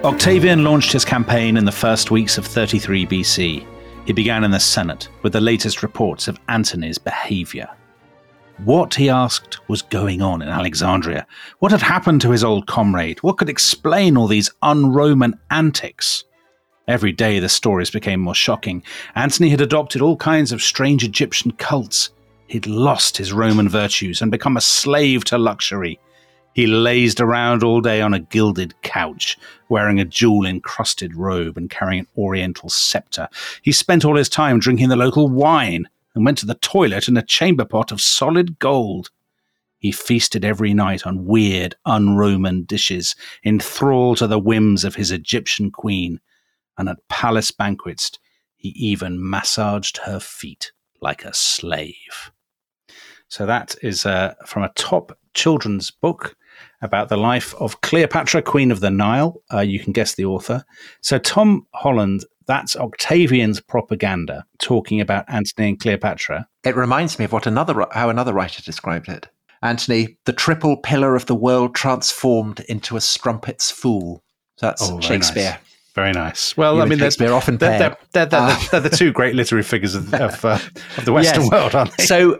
Octavian launched his campaign in the first weeks of 33 BC. He began in the Senate with the latest reports of Antony's behaviour. What, he asked, was going on in Alexandria? What had happened to his old comrade? What could explain all these un-Roman antics? Every day the stories became more shocking. Antony had adopted all kinds of strange Egyptian cults. He'd lost his Roman virtues and become a slave to luxury. He lazed around all day on a gilded couch, wearing a jewel-encrusted robe and carrying an oriental scepter. He spent all his time drinking the local wine and went to the toilet in a chamber pot of solid gold. He feasted every night on weird, un-Roman dishes, enthralled to the whims of his Egyptian queen, and at palace banquets he even massaged her feet like a slave. So that is from a top children's book about the life of Cleopatra, Queen of the Nile. You can guess the author. So Tom Holland, that's Octavian's propaganda, talking about Antony and Cleopatra. It reminds me of how another writer described it. Antony, the triple pillar of the world transformed into a strumpet's fool. So that's Shakespeare. Nice. Very nice. Well, I mean, they're often they're the two great literary figures of the Western world, aren't they? So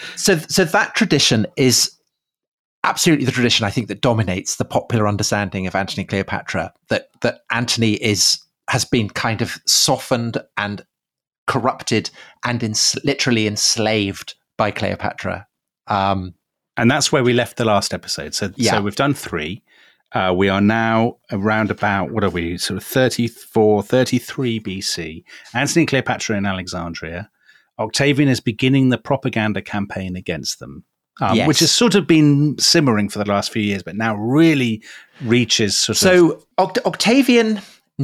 that tradition is absolutely the tradition, I think, that dominates the popular understanding of Antony and Cleopatra. That Antony has been kind of softened and corrupted and literally enslaved by Cleopatra. And that's where we left the last episode. So we've done 3. We are now around about, what are we, sort of 34, 33 BC. Antony and Cleopatra in Alexandria. Octavian is beginning the propaganda campaign against them, which has sort of been simmering for the last few years, but now really reaches sort of... So Octavian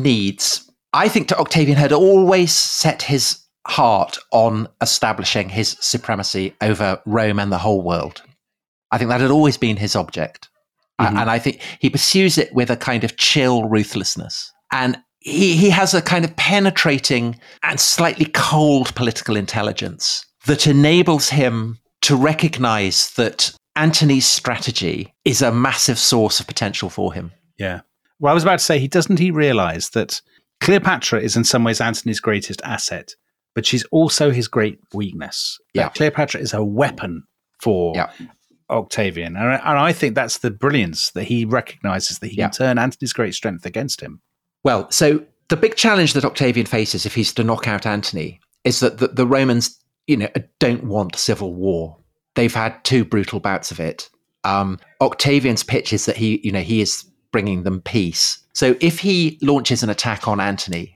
Octavian had always set his heart on establishing his supremacy over Rome and the whole world. I think that had always been his object. Mm-hmm. And I think he pursues it with a kind of chill ruthlessness. And he has a kind of penetrating and slightly cold political intelligence that enables him to recognize that Antony's strategy is a massive source of potential for him. Yeah. Well, I was about to say, doesn't he realize that Cleopatra is in some ways Antony's greatest asset, but she's also his great weakness. Yeah. Cleopatra is a weapon for Octavian. And I think that's the brilliance, that he recognizes that he can turn Antony's great strength against him. Well, so the big challenge that Octavian faces if he's to knock out Antony is that the Romans, don't want civil war. They've had 2 brutal bouts of it. Octavian's pitch is that he is bringing them peace. So if he launches an attack on Antony,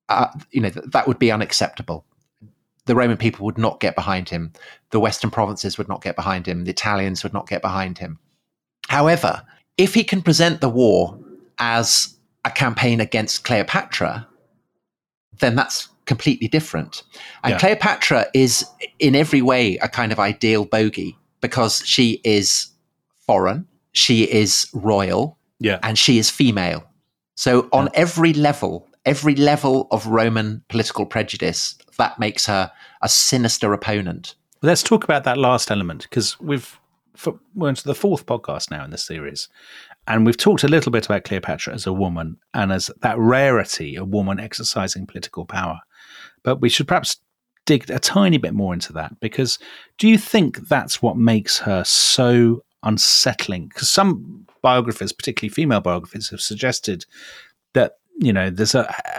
that would be unacceptable. The Roman people would not get behind him. The Western provinces would not get behind him. The Italians would not get behind him. However, if he can present the war as a campaign against Cleopatra, then that's completely different. And Cleopatra is in every way a kind of ideal bogey because she is foreign, she is royal, and she is female. So on every level of Roman political prejudice, that makes her a sinister opponent. Let's talk about that last element, because we're into the 4th podcast now in this series. And we've talked a little bit about Cleopatra as a woman and as that rarity, a woman exercising political power. But we should perhaps dig a tiny bit more into that, because do you think that's what makes her so unsettling? Because some biographers, particularly female biographers, have suggested that, there's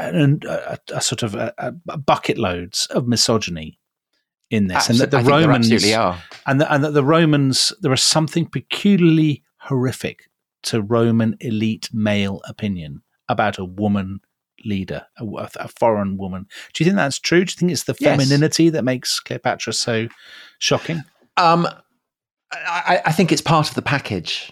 a sort of a bucket loads of misogyny in this. And that the Romans absolutely are. And that the Romans, there is something peculiarly horrific to Roman elite male opinion about a woman leader, a foreign woman. Do you think that's true? Do you think it's the femininity that makes Cleopatra so shocking? I think it's part of the package.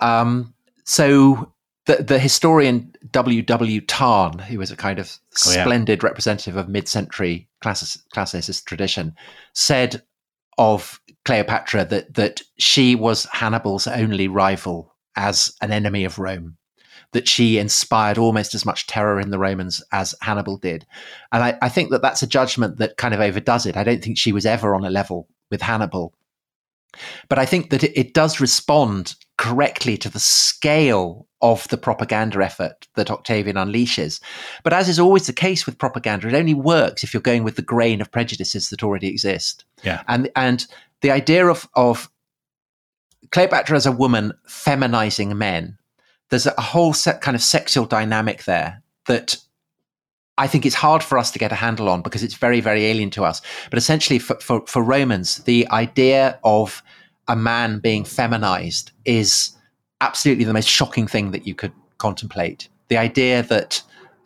So the historian W.W. Tarn, who was a kind of splendid representative of mid-century classicist tradition, said of Cleopatra that she was Hannibal's only rival as an enemy of Rome, that she inspired almost as much terror in the Romans as Hannibal did. And I think that's a judgment that kind of overdoes it. I don't think she was ever on a level with Hannibal. But I think that it does respond correctly to the scale of the propaganda effort that Octavian unleashes. But as is always the case with propaganda, it only works if you're going with the grain of prejudices that already exist. Yeah. And the idea of Cleopatra as a woman feminizing men, there's a whole kind of sexual dynamic there that I think it's hard for us to get a handle on because it's very, very alien to us. But essentially for Romans, the idea of a man being feminized is absolutely the most shocking thing that you could contemplate. The idea that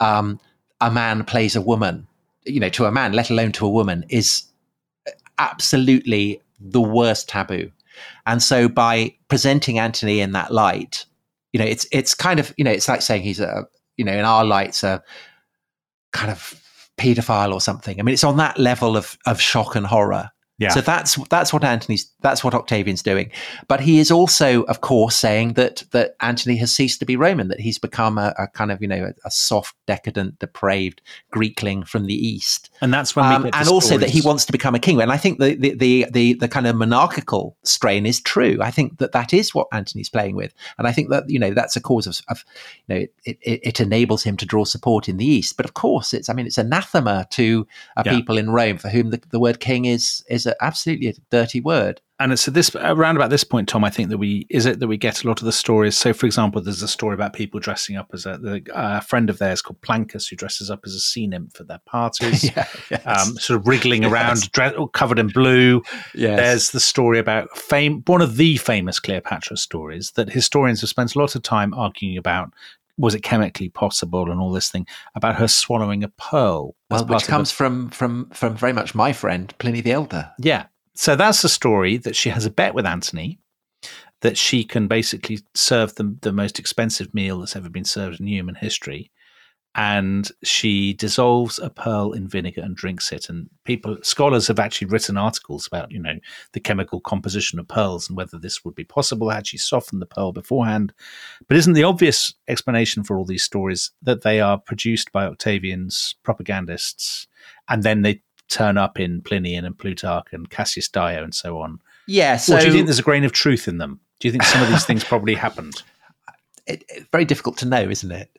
a man plays a woman, to a man, let alone to a woman, is absolutely the worst taboo. And so by presenting Antony in that light, it's kind of, it's like saying he's in our lights, a kind of paedophile or something. I mean, it's on that level of shock and horror. Yeah. So that's what Octavian's doing. But he is also, of course, saying that Antony has ceased to be Roman, that he's become a kind of, a soft, decadent, depraved Greekling from the East. And that's when we get and also that he wants to become a king. And I think the kind of monarchical strain is true. I think that is what Antony's playing with. And I think that, that's a cause of it enables him to draw support in the East. But of course, it's anathema to people in Rome for whom the word king is absolutely a dirty word. And it's around about this point, Tom, I think that we get a lot of the stories. So, for example, there's a story about people dressing up as a friend of theirs called Plancus, who dresses up as a sea nymph at their parties, sort of wriggling around, covered in blue. Yes. There's the story about one of the famous Cleopatra stories that historians have spent a lot of time arguing about. Was it chemically possible and all this thing about her swallowing a pearl? Well, which comes from very much my friend, Pliny the Elder. Yeah. So that's the story that she has a bet with Antony that she can basically serve the most expensive meal that's ever been served in human history. And she dissolves a pearl in vinegar and drinks it. And scholars have actually written articles about, the chemical composition of pearls and whether this would be possible had she softened the pearl beforehand. But isn't the obvious explanation for all these stories that they are produced by Octavian's propagandists and then they turn up in Pliny and Plutarch and Cassius Dio and so on? Yeah. So or do you think there's a grain of truth in them? Do you think some of these things probably happened? It's very difficult to know, isn't it?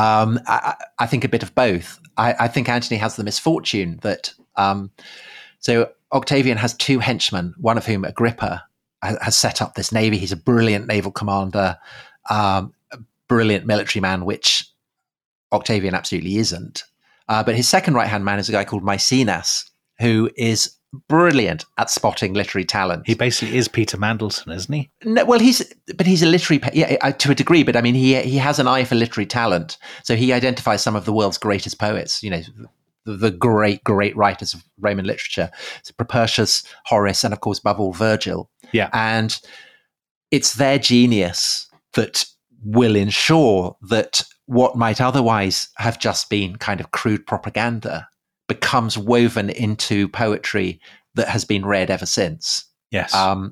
I think a bit of both. I think Antony has the misfortune that so Octavian has two henchmen, one of whom, Agrippa, has set up this navy. He's a brilliant naval commander, a brilliant military man, which Octavian absolutely isn't. But his second right-hand man is a guy called Maecenas, who is brilliant at spotting literary talent. He basically is Peter Mandelson, isn't he? No, well, he's a literary, to a degree. But I mean, he has an eye for literary talent, so he identifies some of the world's greatest poets. The great writers of Roman literature, so Propertius, Horace, and of course, above all, Virgil. Yeah, and it's their genius that will ensure that what might otherwise have just been kind of crude propaganda becomes woven into poetry that has been read ever since. Yes.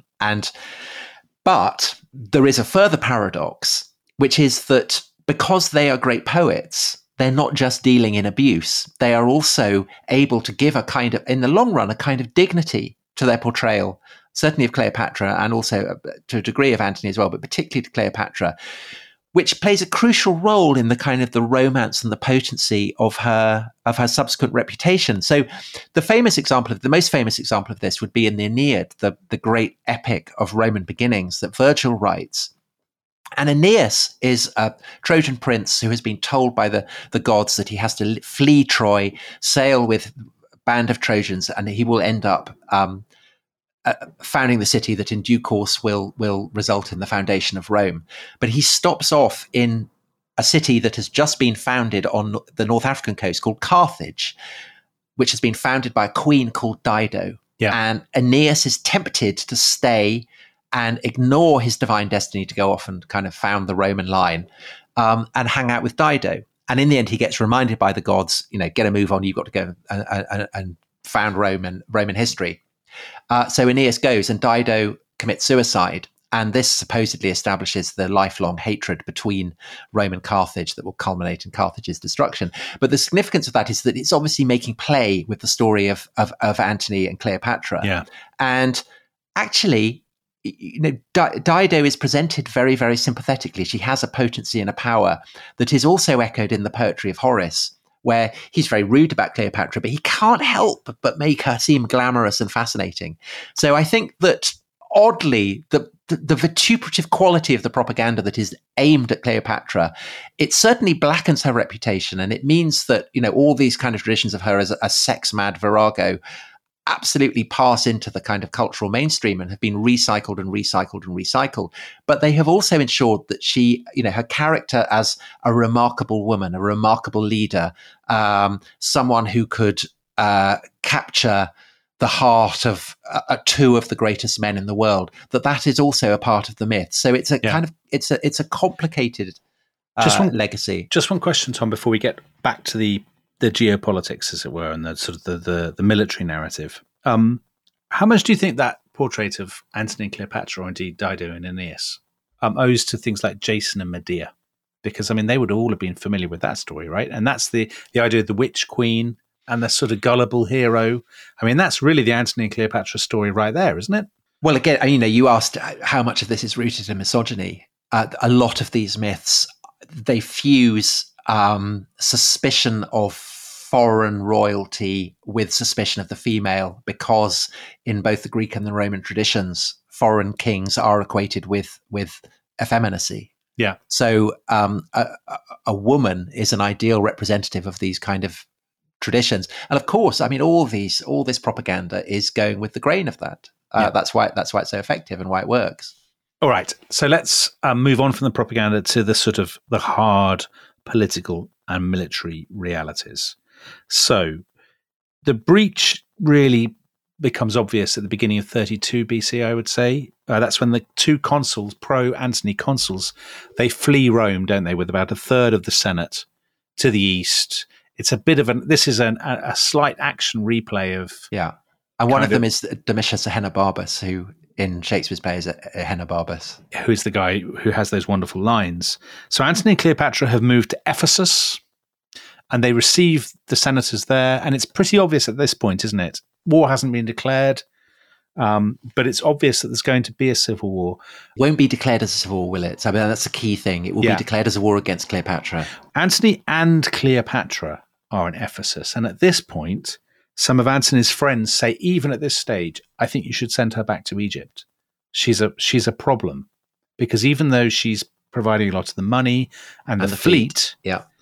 But there is a further paradox, which is that because they are great poets, they're not just dealing in abuse. They are also able to give in the long run, a kind of dignity to their portrayal, certainly of Cleopatra and also to a degree of Antony as well, but particularly to Cleopatra, which plays a crucial role in the kind of the romance and the potency of her subsequent reputation. So the most famous example of this would be in the Aeneid, the great epic of Roman beginnings that Virgil writes. And Aeneas is a Trojan prince who has been told by the gods that he has to flee Troy, sail with a band of Trojans, and he will end up founding the city that in due course will result in the foundation of Rome. But he stops off in a city that has just been founded on the North African coast called Carthage, which has been founded by a queen called Dido. Yeah. And Aeneas is tempted to stay and ignore his divine destiny to go off and kind of found the Roman line and hang out with Dido. And in the end, he gets reminded by the gods, get a move on, you've got to go and found Roman history. So Aeneas goes and Dido commits suicide. And this supposedly establishes the lifelong hatred between Rome and Carthage that will culminate in Carthage's destruction. But the significance of that is that it's obviously making play with the story of Antony and Cleopatra. Yeah. And actually, Dido is presented very, very sympathetically. She has a potency and a power that is also echoed in the poetry of Horace, where he's very rude about Cleopatra, but he can't help but make her seem glamorous and fascinating. So I think that, oddly, the vituperative quality of the propaganda that is aimed at Cleopatra, it certainly blackens her reputation, and it means that, all these kind of traditions of her as a sex-mad virago absolutely pass into the kind of cultural mainstream and have been recycled and recycled and recycled. But they have also ensured that she, her character as a remarkable woman, a remarkable leader, someone who could capture the heart of two of the greatest men in the world, that is also a part of the myth. So it's a kind of, it's a complicated legacy. Just one question, Tom, before we get back to the geopolitics, as it were, and the sort of the military narrative. How much do you think that portrait of Antony and Cleopatra, or indeed Dido and Aeneas, owes to things like Jason and Medea? Because, they would all have been familiar with that story, right? And that's the idea of the witch queen and the sort of gullible hero. That's really the Antony and Cleopatra story right there, isn't it? Well, again, you asked how much of this is rooted in misogyny. A lot of these myths, they fuse suspicion of foreign royalty with suspicion of the female, because in both the Greek and the Roman traditions, foreign kings are equated with effeminacy. Yeah. So a woman is an ideal representative of these kind of traditions, and of course, all this propaganda is going with the grain of that. That's why it's so effective and why it works. All right, so let's move on from the propaganda to the sort of the hard political and military realities. So the breach really becomes obvious at the beginning of 32 BC, I would say. That's when the two consuls, pro-Antony consuls, they flee Rome, don't they, with about a third of the Senate to the east. It's a bit of this is a slight action replay of... Yeah, and one of them is Domitius Ahenobarbus, who in Shakespeare's play is Ahenobarbus, who's the guy who has those wonderful lines. So Antony and Cleopatra have moved to Ephesus, and they receive the senators there. And it's pretty obvious at this point, isn't it? War hasn't been declared, but it's obvious that there's going to be a civil war. It won't be declared as a civil war, will it? That's the key thing. It will be declared as a war against Cleopatra. Antony and Cleopatra are in Ephesus. And at this point, some of Antony's friends say, even at this stage, I think you should send her back to Egypt. She's a problem, because even though she's providing a lot of the money and the fleet,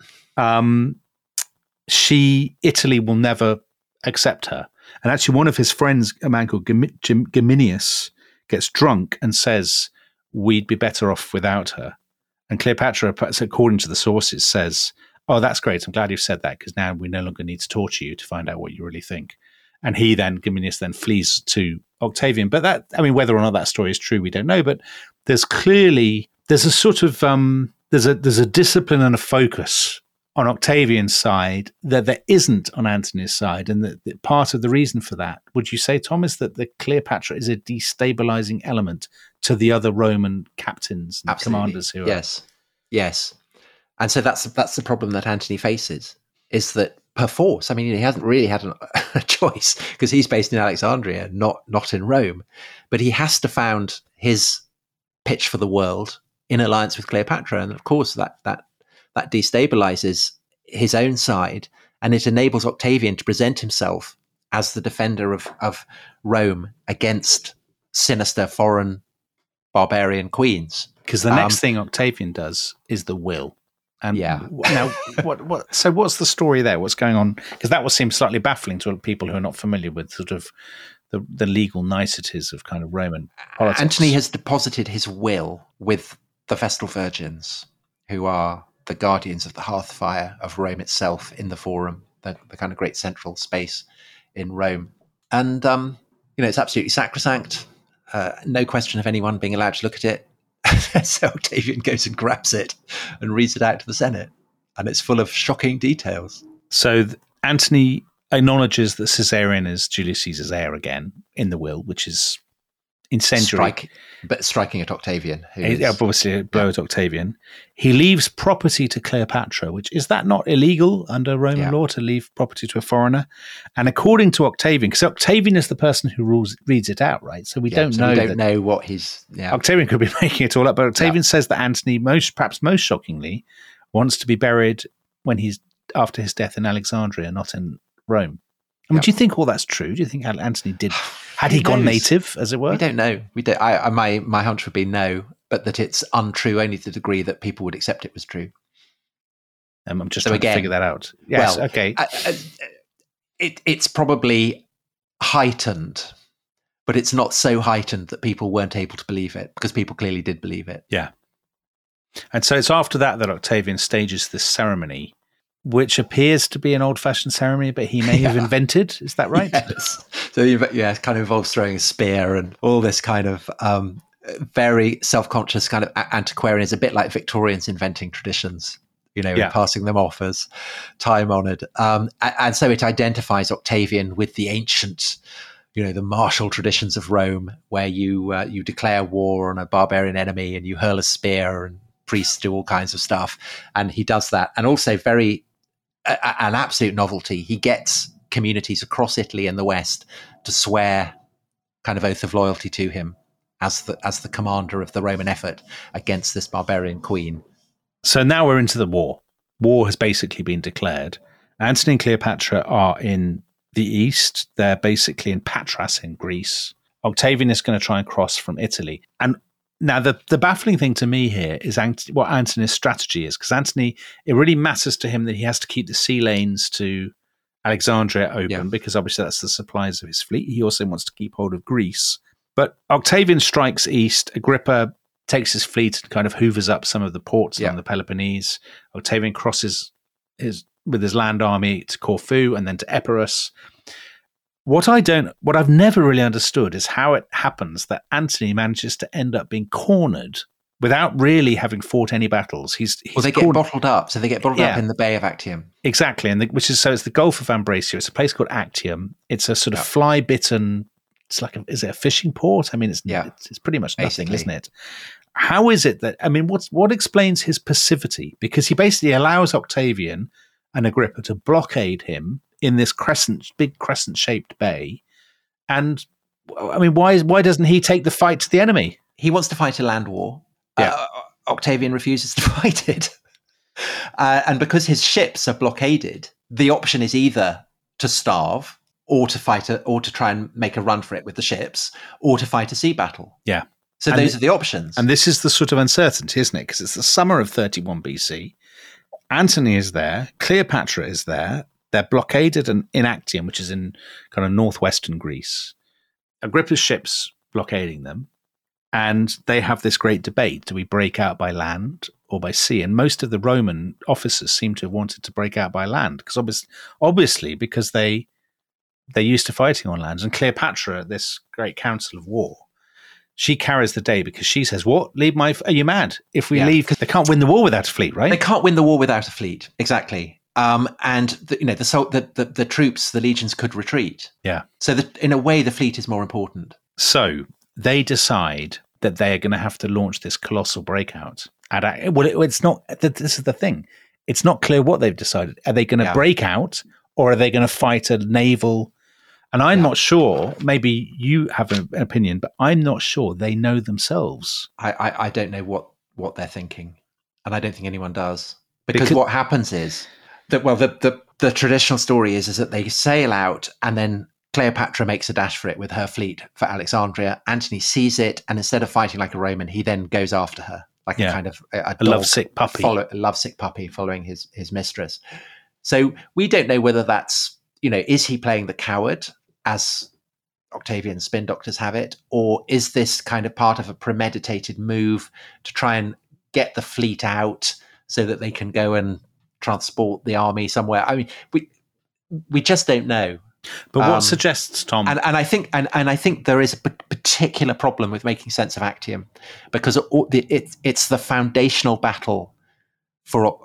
Italy will never accept her. And actually, one of his friends, a man called Geminius, gets drunk and says, we'd be better off without her. And Cleopatra, according to the sources, says, oh, that's great. I'm glad you've said that, because now we no longer need to torture you to find out what you really think. And Geminius then flees to Octavian. But that, whether or not that story is true, we don't know. But there's a sort of, there's a discipline and a focus on Octavian's side that there isn't on Antony's side. And that part of the reason for that, would you say, Tom, is that the Cleopatra is a destabilizing element to the other Roman captains and commanders who are... Yes. And so that's the problem that Antony faces, is that perforce, he hasn't really had a choice, because he's based in Alexandria, not in Rome, but he has to found his pitch for the world in alliance with Cleopatra. And of course that destabilizes his own side, and it enables Octavian to present himself as the defender of Rome against sinister foreign barbarian queens. Because the next thing Octavian does is the will. And now, so what's the story there? What's going on? Because that will seem slightly baffling to people who are not familiar with sort of the legal niceties of kind of Roman politics. Antony has deposited his will with the Vestal Virgins, who are the guardians of the hearth fire of Rome itself in the Forum, the kind of great central space in Rome. And, it's absolutely sacrosanct. No question of anyone being allowed to look at it. So Octavian goes and grabs it and reads it out to the Senate, and it's full of shocking details. So Antony acknowledges that Caesarion is Julius Caesar's heir again in the will, which is incendiary. Striking at Octavian. Obviously a blow at Octavian. He leaves property to Cleopatra, which is that not illegal under Roman law to leave property to a foreigner? And according to Octavian, because Octavian is the person who reads it out, right? So we don't know. We don't know what he's. Yeah. Octavian could be making it all up, but Octavian says that Antony, perhaps most shockingly, wants to be buried after his death in Alexandria, not in Rome. I mean, do you think all that's true? Do you think Antony had he gone native, as it were? We don't know. We don't. My hunch would be no, but that it's untrue only to the degree that people would accept it was true. I'm just trying to figure that out. Yes, well, okay. It's probably heightened, but it's not so heightened that people weren't able to believe it, because people clearly did believe it. Yeah. And so it's after that Octavian stages this ceremony, which appears to be an old-fashioned ceremony, but he may have invented. Is that right? Yes. So it kind of involves throwing a spear and all this kind of very self-conscious kind of antiquarian. It's a bit like Victorians inventing traditions, and passing them off as time-honored. And so it identifies Octavian with the ancient, the martial traditions of Rome, where you declare war on a barbarian enemy and you hurl a spear, and priests do all kinds of stuff. And he does that. And also an absolute novelty. He gets communities across Italy and the West to swear kind of oath of loyalty to him as the commander of the Roman effort against this barbarian queen. So now we're into the war. War has basically been declared. Antony and Cleopatra are in the east. They're basically in Patras in Greece. Octavian is going to try and cross from Italy. And now, the baffling thing to me here is what Antony's strategy is, because Antony, it really matters to him that he has to keep the sea lanes to Alexandria open, because obviously that's the supplies of his fleet. He also wants to keep hold of Greece. But Octavian strikes east. Agrippa takes his fleet and kind of hoovers up some of the ports on the Peloponnese. Octavian crosses with his land army to Corfu and then to Epirus. What I've never really understood is how it happens that Antony manages to end up being cornered without really having fought any battles. They get bottled up. So they get bottled up in the Bay of Actium. Exactly. And it's the Gulf of Ambracia. It's a place called Actium. It's a sort of fly-bitten, is it a fishing port? I mean, it's pretty much nothing, isn't it? How is it that, what explains his passivity? Because he basically allows Octavian and Agrippa to blockade him in this big crescent-shaped bay. And, why doesn't he take the fight to the enemy? He wants to fight a land war. Yeah. Octavian refuses to fight it. And because his ships are blockaded, the option is either to starve or to fight or to try and make a run for it with the ships, or to fight a sea battle. Yeah. So those are the options. And this is the sort of uncertainty, isn't it? Because it's the summer of 31 BC. Antony is there. Cleopatra is there. They're blockaded in Actium, which is in kind of northwestern Greece. Agrippa's ships blockading them. And they have this great debate. Do we break out by land or by sea? And most of the Roman officers seem to have wanted to break out by land, because obviously because they're used to fighting on land. And Cleopatra, this great council of war, she carries the day because she says, "What? Are you mad? If we leave, they can't win the war without a fleet, right? They can't win the war without a fleet, exactly." And the troops, the legions could retreat. Yeah. So in a way, the fleet is more important. So they decide that they are going to have to launch this colossal breakout. It's not. This is the thing. It's not clear what they've decided. Are they going to break out, or are they going to fight a naval? And I'm not sure. Maybe you have an opinion, but I'm not sure they know themselves. I don't know what they're thinking, and I don't think anyone does. Because what happens is that, the traditional story is that they sail out, and then Cleopatra makes a dash for it with her fleet for Alexandria. Antony sees it, and instead of fighting like a Roman, he then goes after her like a kind of a lovesick puppy, a lovesick puppy following his mistress. So we don't know whether that's, is he playing the coward, as Octavian spin doctors have it, or is this kind of part of a premeditated move to try and get the fleet out so that they can go and transport the army somewhere? I mean, we just don't know. But what suggests, Tom? And I think there is a particular problem with making sense of Actium, because it's the foundational battle for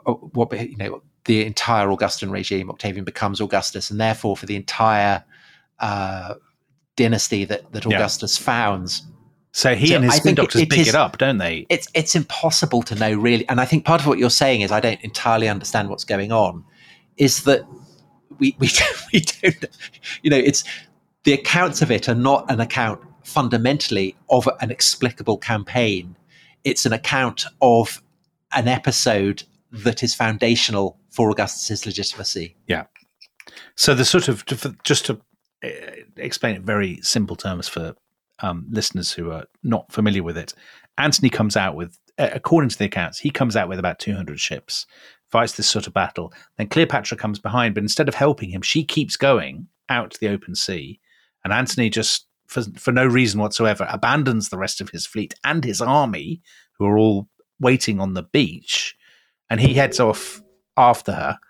the entire Augustan regime. Octavian becomes Augustus, and therefore for the entire dynasty that Augustus founds. So he and his spin doctors pick it up, don't they? It's impossible to know really. And I think part of what you're saying is I don't entirely understand what's going on, is that we don't, it's the accounts of it are not an account fundamentally of an explicable campaign. It's an account of an episode that is foundational for Augustus's legitimacy. Yeah. So the sort of, just to explain it in very simple terms for listeners who are not familiar with it, Antony comes out with, according to the accounts, he comes out with about 200 ships, fights this sort of battle. Then Cleopatra comes behind, but instead of helping him, she keeps going out to the open sea. And Antony just, for no reason whatsoever, abandons the rest of his fleet and his army, who are all waiting on the beach, and he heads off after her.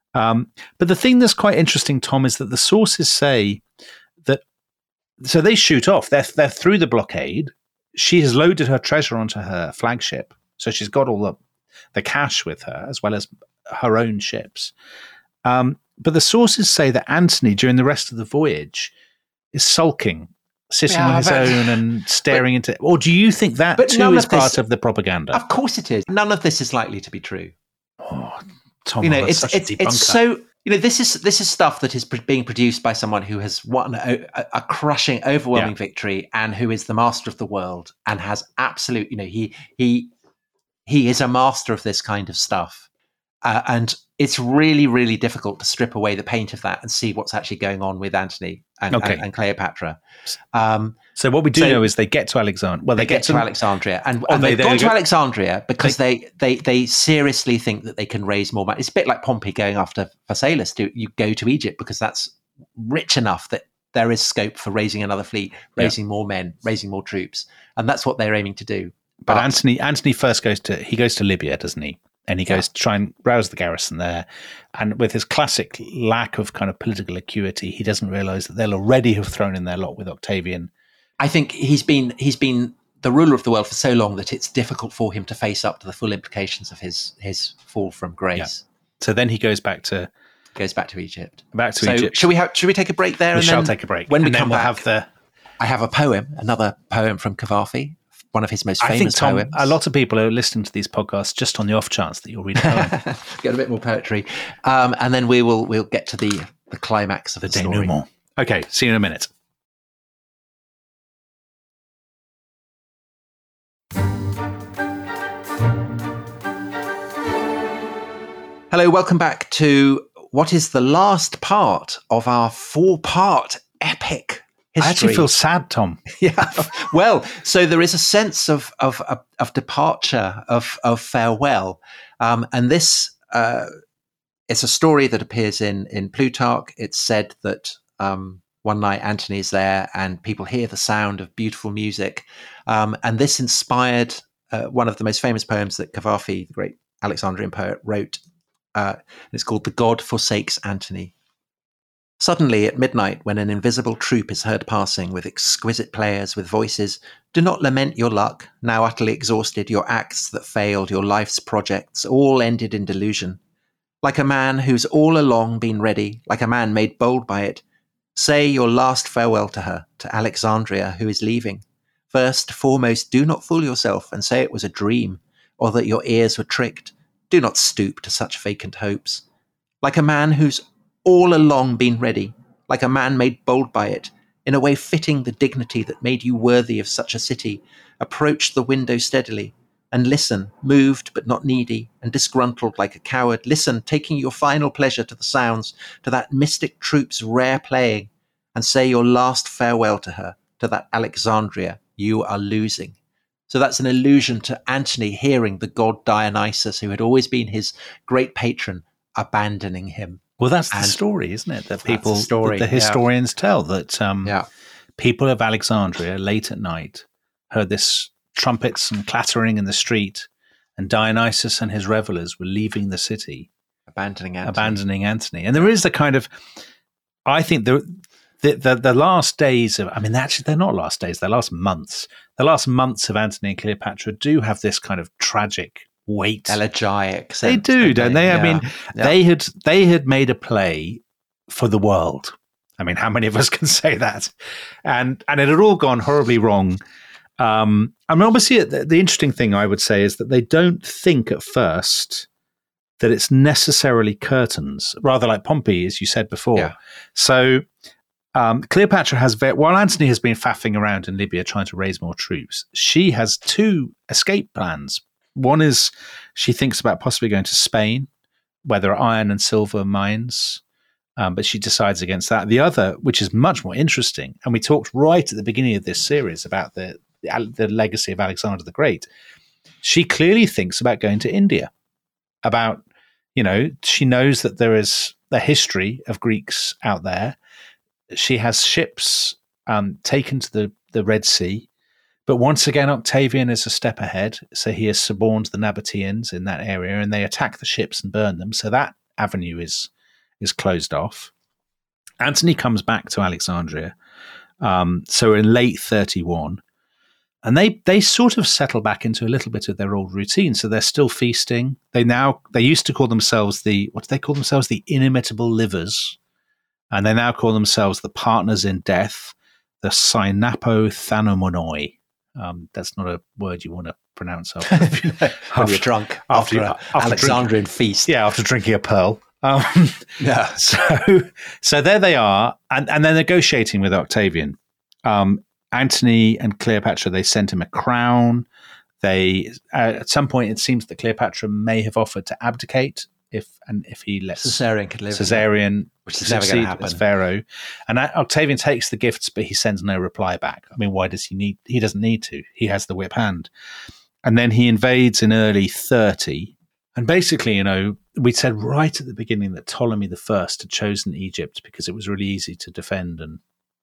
But the thing that's quite interesting, Tom, is that the sources say that, so they shoot off. They're through the blockade. She has loaded her treasure onto her flagship, so she's got all the cash with her, as well as her own ships. But the sources say that Antony, during the rest of the voyage, is sulking, sitting on his own and staring into... Or do you think that too is part of the propaganda? Of course it is. None of this is likely to be true. Oh, Tom, it's so... this is stuff that is being produced by someone who has won a crushing, overwhelming victory, and who is the master of the world, and has absolute... he is a master of this kind of stuff. And it's really, really difficult to strip away the paint of that and see what's actually going on with Antony and Cleopatra. So what we do know is they get to Alexandria. Well, they get to Alexandria, and they've gone to Alexandria because they seriously think that they can raise more money. It's a bit like Pompey going after Phasaelus. You go to Egypt because that's rich enough that there is scope for raising another fleet, raising more men, raising more troops, and that's what they're aiming to do. But Antony first goes to Libya, doesn't he? And he goes to try and rouse the garrison there. And with his classic lack of kind of political acuity, he doesn't realize that they'll already have thrown in their lot with Octavian. I think he's been the ruler of the world for so long that it's difficult for him to face up to the full implications of his fall from grace. Yeah. So then he goes back to Egypt. Egypt. Should we take a break there? We shall take a break. When we come back, I have a poem, another poem from Cavafy. One of his most famous poems. A lot of people are listening to these podcasts just on the off chance that you'll read a poem. Get a bit more poetry. And then we'll get to the climax of the story. Denouement. Okay, see you in a minute. Hello, welcome back to what is the last part of our 4-part epic history. I actually feel sad, Tom. Yeah. Well, so there is a sense of departure, of farewell. And this it's a story that appears in Plutarch. It's said that one night Antony is there and people hear the sound of beautiful music. And this inspired one of the most famous poems that Cavafy, the great Alexandrian poet, wrote. It's called The God Forsakes Antony. Suddenly, at midnight, when an invisible troop is heard passing with exquisite players with voices, do not lament your luck, now utterly exhausted, your acts that failed, your life's projects, all ended in delusion. Like a man who's all along been ready, like a man made bold by it, say your last farewell to her, to Alexandria, who is leaving. First, foremost, do not fool yourself and say it was a dream, or that your ears were tricked. Do not stoop to such vacant hopes. Like a man who's all along been ready, like a man made bold by it, in a way fitting the dignity that made you worthy of such a city, approach the window steadily, and listen, moved but not needy, and disgruntled like a coward, listen, taking your final pleasure to the sounds, to that mystic troop's rare playing, and say your last farewell to her, to that Alexandria you are losing. So that's an allusion to Antony hearing the god Dionysus, who had always been his great patron, abandoning him. Well, that's the story, isn't it? That the historians tell that people of Alexandria late at night heard this trumpets and clattering in the street, and Dionysus and his revelers were leaving the city, abandoning Antony. And there is the kind of, I think the last days of, I mean, actually they're not last days, they're last months. The last months of Antony and Cleopatra do have this kind of tragic weight, elegiac sense. They do, don't they? I mean, they had made a play for the world. I mean, how many of us can say that? And it had all gone horribly wrong. I mean, obviously, the interesting thing I would say is that they don't think at first that it's necessarily curtains, rather like Pompey, as you said before. Yeah. So Cleopatra has, while Antony has been faffing around in Libya trying to raise more troops, she has two escape plans. One is she thinks about possibly going to Spain, where there are iron and silver mines, but she decides against that. The other, which is much more interesting, and we talked right at the beginning of this series about the legacy of Alexander the Great, she clearly thinks about going to India, about, she knows that there is a history of Greeks out there. She has ships taken to the Red Sea. But once again, Octavian is a step ahead. So he has suborned the Nabateans in that area, and they attack the ships and burn them. So that avenue is closed off. Antony comes back to Alexandria. So in late 31. And they sort of settle back into a little bit of their old routine. So they're still feasting. They used to call themselves the inimitable livers. And they now call themselves the partners in death, the Synapothanomoi. That's not a word you want to pronounce after when you're drunk after Alexandrian feast. Yeah, after drinking a pearl. Yeah. So there they are, and they're negotiating with Octavian. Antony and Cleopatra, they sent him a crown. They at some point it seems that Cleopatra may have offered to abdicate if he lets Caesarion could live. Caesarion, which is never going to happen. As Pharaoh, and Octavian takes the gifts, but he sends no reply back. I mean, why does he need? He doesn't need to. He has the whip hand, and then he invades in early 30. And basically, we said right at the beginning that Ptolemy I had chosen Egypt because it was really easy to defend, and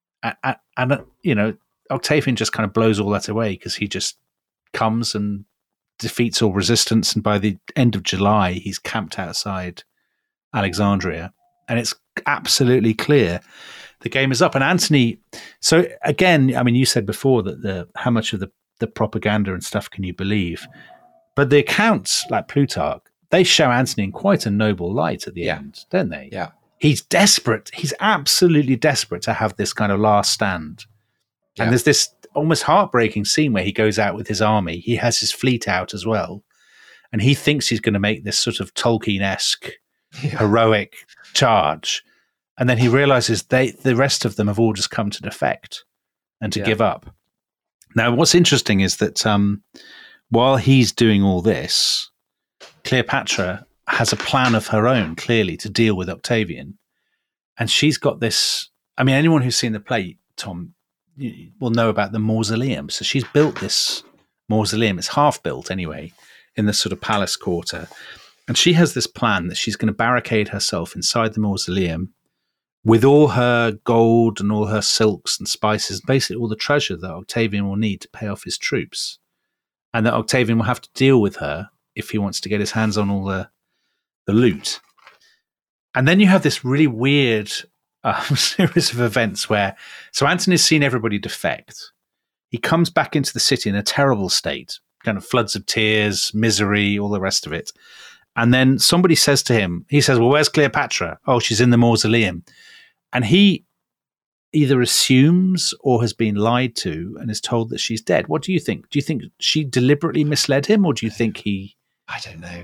Octavian just kind of blows all that away because he just comes and defeats all resistance, and by the end of July, he's camped outside Alexandria, and it's absolutely clear the game is up. And Antony, so again, I mean, you said before that how much of the propaganda and stuff can you believe? But the accounts, like Plutarch, they show Antony in quite a noble light at the end, don't they? Yeah. He's desperate. He's absolutely desperate to have this kind of last stand. Yeah. And there's this almost heartbreaking scene where he goes out with his army. He has his fleet out as well. And he thinks he's going to make this sort of Tolkien-esque heroic charge. And then he realizes the rest of them have all just come to defect and to give up. Now, what's interesting is that while he's doing all this, Cleopatra has a plan of her own, clearly, to deal with Octavian. And she's got this, I mean, anyone who's seen the play, Tom, will know about the mausoleum. So she's built this mausoleum. It's half built anyway, in the sort of palace quarter. And she has this plan that she's going to barricade herself inside the mausoleum with all her gold and all her silks and spices, basically all the treasure that Octavian will need to pay off his troops. And that Octavian will have to deal with her if he wants to get his hands on all the loot. And then you have this really weird series of events where, so Antony's seen everybody defect. He comes back into the city in a terrible state, kind of floods of tears, misery, all the rest of it. And then somebody says to him, he says, well, where's Cleopatra? Oh, she's in the mausoleum. And he either assumes or has been lied to and is told that she's dead. What do you think? Do you think she deliberately misled him, or do you think he... I don't know.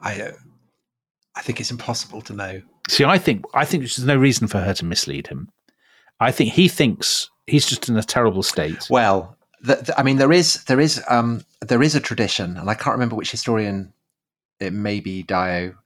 I think it's impossible to know. See, I think there's no reason for her to mislead him. I think he thinks he's just in a terrible state. Well, I mean, there is a tradition, and I can't remember which historian. It may be Dio.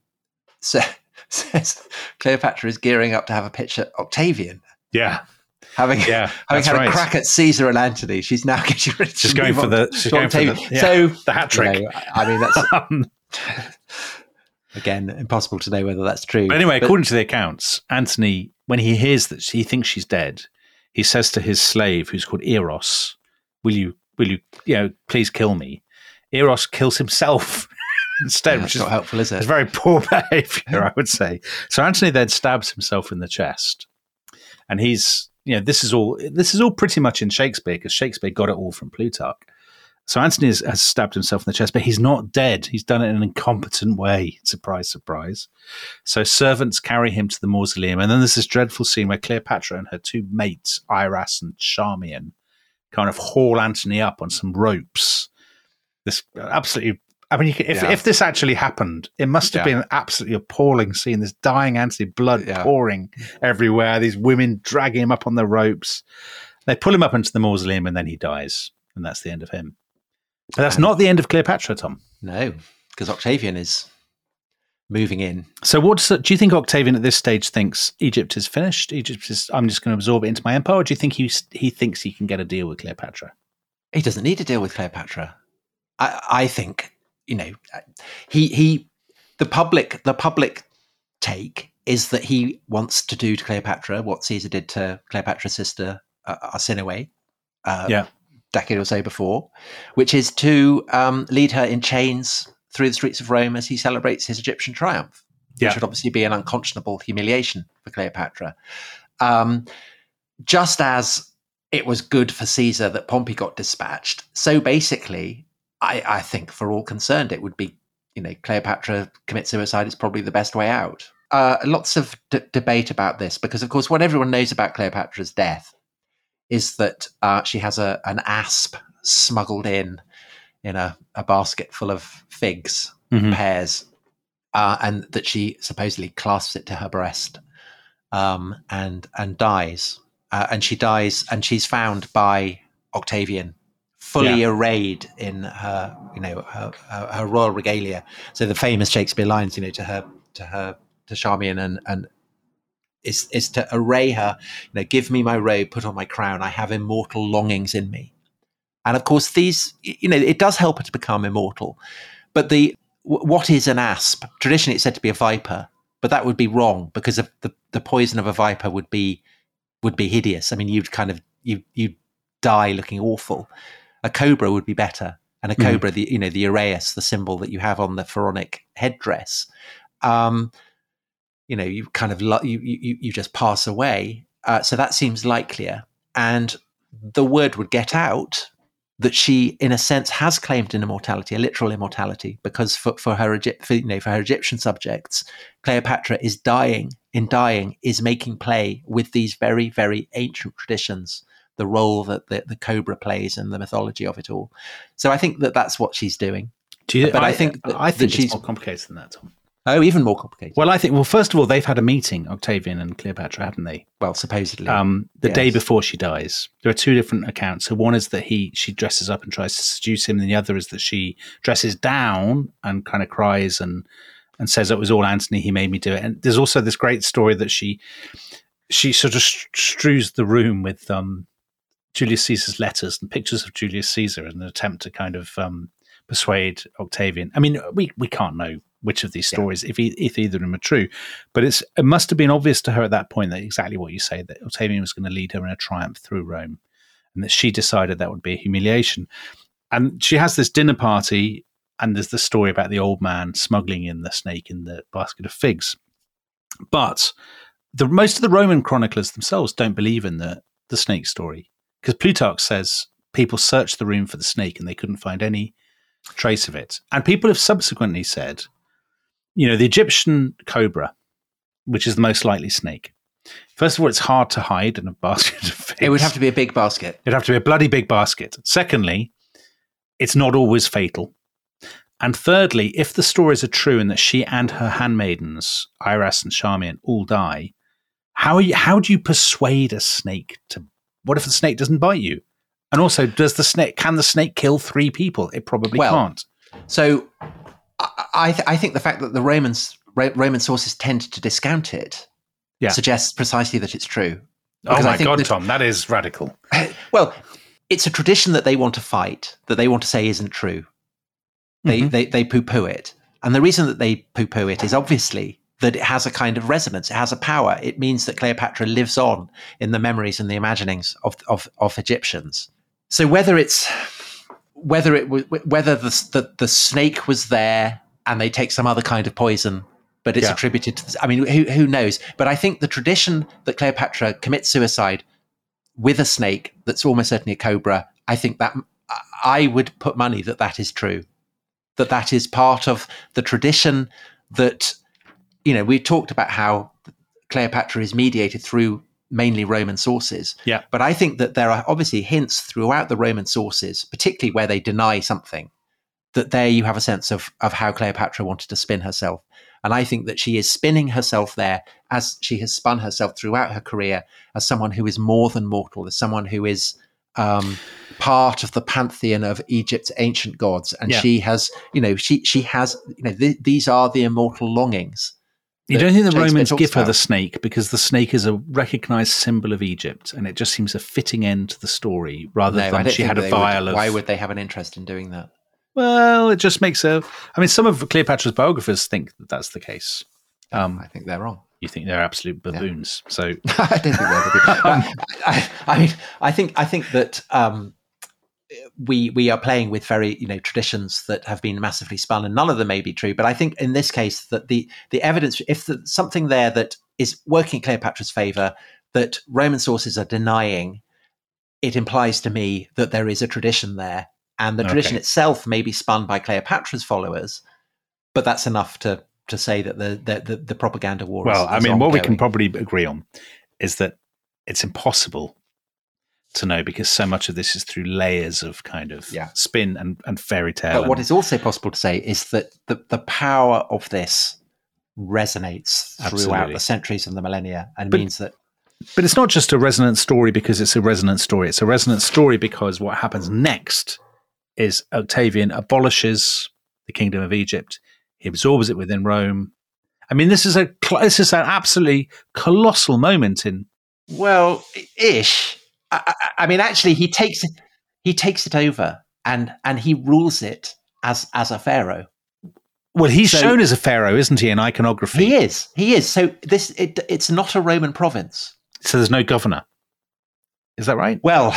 Says Cleopatra is gearing up to have a pitch at Octavian. Yeah. Having had a crack at Caesar and Antony, she's now getting ready to going for the hat trick. I mean, that's again impossible to know whether that's true. But anyway, according to the accounts, Antony, when he hears that he thinks she's dead, he says to his slave, who's called Eros, "Will you, please kill me?" Eros kills himself instead, which is not helpful, is it? It's very poor behavior, I would say. So Antony then stabs himself in the chest, and he's. This is all pretty much in Shakespeare, because Shakespeare got it all from Plutarch. So Antony has stabbed himself in the chest, but he's not dead. He's done it in an incompetent way. Surprise, surprise. So servants carry him to the mausoleum. And then there's this dreadful scene where Cleopatra and her two mates, Iras and Charmian, kind of haul Antony up on some ropes. This absolutely, I mean, if this actually happened, it must have been an absolutely appalling scene. This dying Antony, blood pouring everywhere, these women dragging him up on the ropes. They pull him up into the mausoleum and then he dies. And that's the end of him. But that's not the end of Cleopatra, Tom. No, because Octavian is moving in. So do you think Octavian at this stage thinks Egypt is finished? I'm just going to absorb it into my empire? Or do you think he thinks he can get a deal with Cleopatra? He doesn't need to deal with Cleopatra. I think, the public take is that he wants to do to Cleopatra what Caesar did to Cleopatra's sister Arsinoe, decade or so before, which is to lead her in chains through the streets of Rome as he celebrates his Egyptian triumph, which would obviously be an unconscionable humiliation for Cleopatra. Just as it was good for Caesar that Pompey got dispatched, so basically, I think for all concerned, it would be, Cleopatra commits suicide is probably the best way out. Lots of debate about this because, of course, what everyone knows about Cleopatra's death is that she has an asp smuggled in a basket full of figs, pears, and that she supposedly clasps it to her breast and dies. And she dies, and she's found by Octavian, fully arrayed in her, her royal regalia. So the famous Shakespeare lines, to Charmian and is to array her, give me my robe, put on my crown. I have immortal longings in me. And of course, these, it does help her to become immortal. But what is an asp? Traditionally, it's said to be a viper, but that would be wrong because of the poison of a viper would be hideous. I mean, you'd die looking awful. A cobra would be better, and a cobra, the uraeus, the symbol that you have on the pharaonic headdress. You kind of you just pass away. So that seems likelier, and the word would get out that she, in a sense, has claimed an immortality, a literal immortality, because for her Egyptian subjects, Cleopatra is dying. In dying, is making play with these very, very ancient traditions, the role that the cobra plays in the mythology of it all. So I think that's what she's doing. I think she's more complicated than that, Tom. Oh, even more complicated. Well, first of all, they've had a meeting, Octavian and Cleopatra, haven't they? Well, supposedly. The day before she dies. There are two different accounts. So one is that she dresses up and tries to seduce him, and the other is that she dresses down and kind of cries and says it was all Antony, he made me do it. And there's also this great story that she sort of strews the room with Julius Caesar's letters and pictures of Julius Caesar in an attempt to kind of persuade Octavian. I mean, we can't know which of these stories, if either of them are true, but it must have been obvious to her at that point that exactly what you say, that Octavian was going to lead her in a triumph through Rome, and that she decided that would be a humiliation. And she has this dinner party, and there's the story about the old man smuggling in the snake in the basket of figs. But most of the Roman chroniclers themselves don't believe in the snake story, because Plutarch says people searched the room for the snake and they couldn't find any trace of it. And people have subsequently said, the Egyptian cobra, which is the most likely snake, first of all, it's hard to hide in a basket of figs. It would have to be a big basket. It'd have to be a bloody big basket. Secondly, it's not always fatal. And thirdly, if the stories are true and that she and her handmaidens, Iras and Charmian, all die, how do you persuade a snake to? What if the snake doesn't bite you? And also, can the snake kill 3 people? It probably can't. So I think the fact that the Roman sources tend to discount it suggests precisely that it's true. Oh my God, Tom, that is radical. Well, it's a tradition that they want to fight, that they want to say isn't true. They poo-poo it. And the reason that they poo-poo it is obviously that it has a kind of resonance. It has a power. It means that Cleopatra lives on in the memories and the imaginings of Egyptians. So whether the snake was there and they take some other kind of poison, but it's attributed to this, I mean, who knows? But I think the tradition that Cleopatra commits suicide with a snake that's almost certainly a cobra, I think that I would put money that is true. That is part of the tradition that, we talked about how Cleopatra is mediated through mainly Roman sources. Yeah. But I think that there are obviously hints throughout the Roman sources, particularly where they deny something, that there you have a sense of how Cleopatra wanted to spin herself. And I think that she is spinning herself there, as she has spun herself throughout her career, as someone who is more than mortal, as someone who is part of the pantheon of Egypt's ancient gods. And she has, she has, these are the immortal longings. You don't think the Romans give her the snake because the snake is a recognized symbol of Egypt, and it just seems a fitting end to the story rather than she had a vial of... Why would they have an interest in doing that? Well, it just makes her... I mean, some of Cleopatra's biographers think that that's the case. I think they're wrong. You think they're absolute baboons. Yeah. So I don't think they're baboons. I think that we are playing with very traditions that have been massively spun, and none of them may be true. But I think in this case that the evidence, if something there that is working in Cleopatra's favor, that Roman sources are denying, it implies to me that there is a tradition there. And the tradition itself may be spun by Cleopatra's followers, but that's enough to say that the propaganda war is ongoing. What we can probably agree on is that it's impossible to know because so much of this is through layers of kind of spin and fairy tale. But what is also possible to say is that the power of this resonates throughout the centuries and the millennia and means that... But it's not just a resonant story because it's a resonant story. It's a resonant story because what happens next is Octavian abolishes the kingdom of Egypt. He absorbs it within Rome. I mean, this is an absolutely colossal moment in... Well, ish. I mean, actually, he takes it over and he rules it as a pharaoh. Well, he's shown as a pharaoh, isn't he, in iconography? He is. So it's not a Roman province. So there's no governor. Is that right? Well,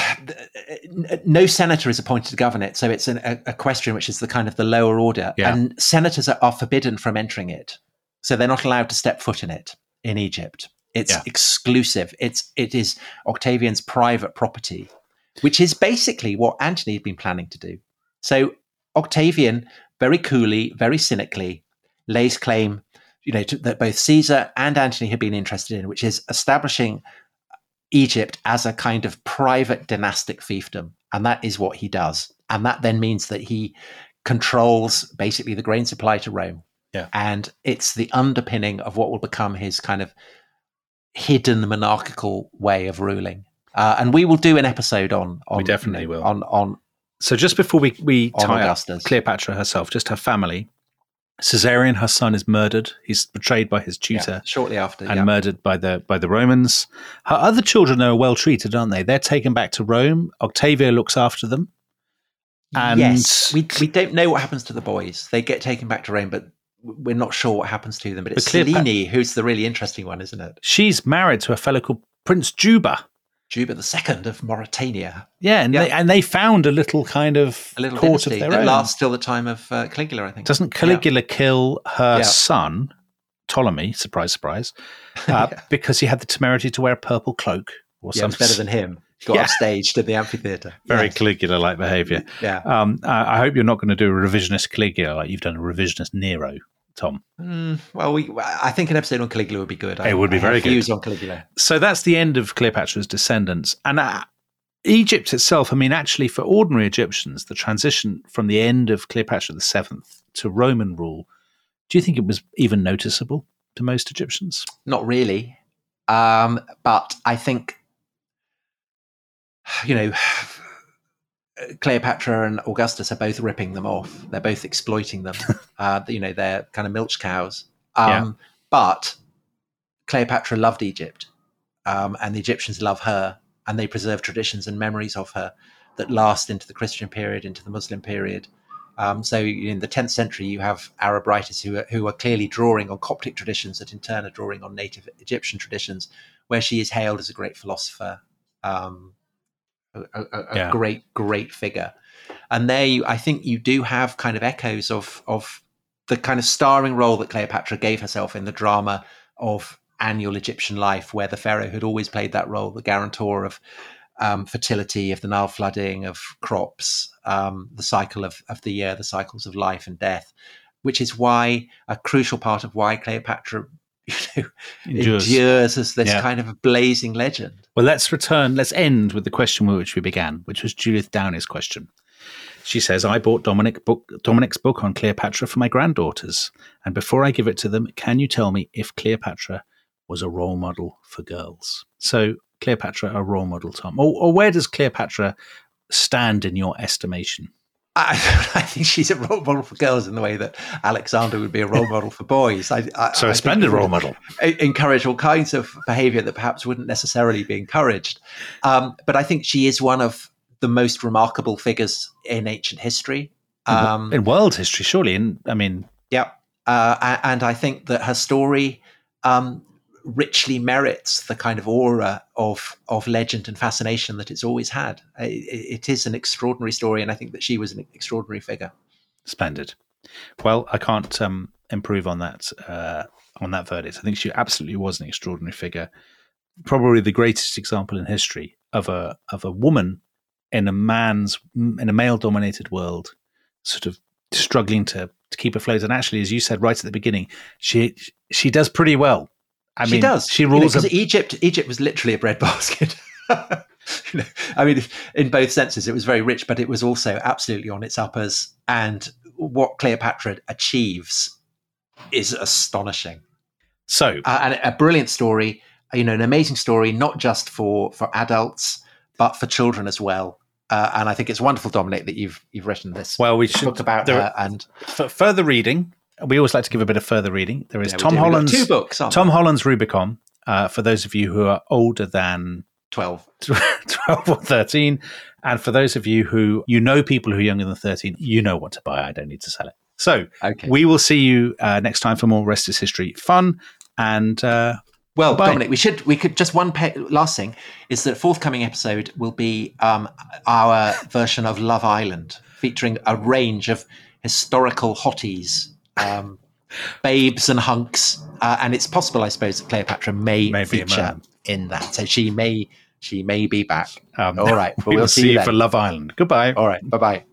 no senator is appointed to govern it. So it's a question which is the kind of the lower order. Yeah. And senators are forbidden from entering it. So they're not allowed to step foot in it in Egypt. It's exclusive. It is Octavian's private property, which is basically what Antony had been planning to do. So Octavian, very coolly, very cynically, lays claim, that both Caesar and Antony had been interested in, which is establishing Egypt as a kind of private dynastic fiefdom. And that is what he does. And that then means that he controls basically the grain supply to Rome. Yeah. And it's the underpinning of what will become his kind of hidden monarchical way of ruling. And we will do an episode on we definitely will. On so just before we tie up Augustus. Cleopatra herself, just her family, Caesarion, her son, is murdered. He's betrayed by his tutor shortly after, and murdered by the Romans. Her other children are well treated, aren't they? They're taken back to Rome. Octavia looks after them. And yes, we don't know what happens to the boys. They get taken back to Rome, but we're not sure what happens to them. But it's Selene who's the really interesting one, isn't it? She's married to a fellow called Prince Juba. Juba II of Mauritania. Yeah, and they found a little kind of court of their own. That lasts till the time of Caligula, I think. Doesn't Caligula kill her son, Ptolemy, surprise, surprise, because he had the temerity to wear a purple cloak or something? It was better than him. Got upstaged at the amphitheatre. Very Caligula-like behaviour. Yeah. I hope you're not going to do a revisionist Caligula like you've done a revisionist Nero, Tom. I think an episode on Caligula would be good. It would be very good. Views on Caligula. So that's the end of Cleopatra's descendants. And Egypt itself, I mean, actually, for ordinary Egyptians, the transition from the end of Cleopatra VII to Roman rule, do you think it was even noticeable to most Egyptians? Not really. But I think, Cleopatra and Augustus are both ripping them off. They're both exploiting them. They're kind of milch cows. But Cleopatra loved Egypt, and the Egyptians love her, and they preserve traditions and memories of her that last into the Christian period, into the Muslim period. So in the 10th century, you have Arab writers who are clearly drawing on Coptic traditions that in turn are drawing on native Egyptian traditions, where she is hailed as a great philosopher, a great figure. And there, I think you do have kind of echoes of the kind of starring role that Cleopatra gave herself in the drama of annual Egyptian life, where the pharaoh had always played that role, the guarantor of fertility, of the Nile flooding, of crops, the cycle of the year, the cycles of life and death, which is why a crucial part of why Cleopatra endures as this kind of a blazing legend. Well, let's end with the question with which we began, which was Judith Downey's question. She says, I bought Dominic's book on Cleopatra for my granddaughters. And before I give it to them, can you tell me if Cleopatra was a role model for girls? So Cleopatra, a role model, Tom. Or where does Cleopatra stand in your estimation? I think she's a role model for girls in the way that Alexander would be a role model for boys. So a splendid role model. Encourage all kinds of behavior that perhaps wouldn't necessarily be encouraged. But I think she is one of the most remarkable figures in ancient history. In world history, surely. Yeah. And I think that her story richly merits the kind of aura of legend and fascination that it's always had. It is an extraordinary story, and I think that she was an extraordinary figure. Splendid. Well, I can't improve on that verdict. I think she absolutely was an extraordinary figure. Probably the greatest example in history of a woman in a male-dominated world, sort of struggling to keep afloat. And actually, as you said right at the beginning, she does pretty well. She does. She rules. Egypt was literally a breadbasket. In both senses, it was very rich, but it was also absolutely on its uppers. And what Cleopatra achieves is astonishing. So, and a brilliant story. An amazing story, not just for adults, but for children as well. And I think it's wonderful, Dominic, that you've written this. Well, we should book about her. And for further reading, we always like to give a bit of further reading. There is Tom Holland's 2 books. Holland's Rubicon. For those of you who are older than 12 or 13, and for those of you who people who are younger than 13, you know what to buy. I don't need to sell it. So we will see you next time for more Rest is History fun. And well, bye. Dominic, we could just last thing is that forthcoming episode will be our version of Love Island, featuring a range of historical hotties, babes and hunks, and it's possible, I suppose, that Cleopatra may feature in that. So she may be back. All right, we'll see you for Love Island. Goodbye. All right, bye bye.